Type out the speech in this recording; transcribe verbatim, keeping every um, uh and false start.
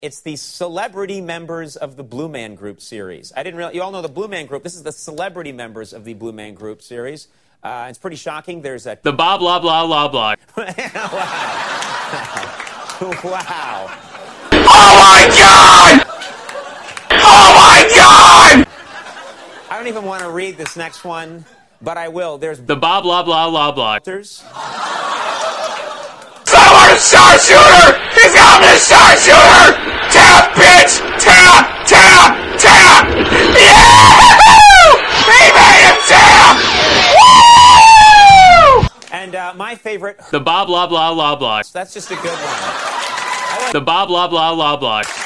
It's the celebrity members of the Blue Man Group series. I didn't realize, you all know the Blue Man Group. This is the celebrity members of the Blue Man Group series. Uh, it's pretty shocking. There's a... The blah, blah, blah, blah, blah. Wow. Wow. Oh, my God! Oh, my God! I don't even want to read this next one, but I will. There's... The blah, blah, blah, blah, blah. There's... Someone a sharpshooter! He's got me a sharpshooter! Tap, bitch! Tap! Tap! Tap! Yeah! He made him tap! Woo! And uh, my favorite... The blah, blah, blah, blah, blah. That's just a good one. The blah, blah, blah, blah, blah.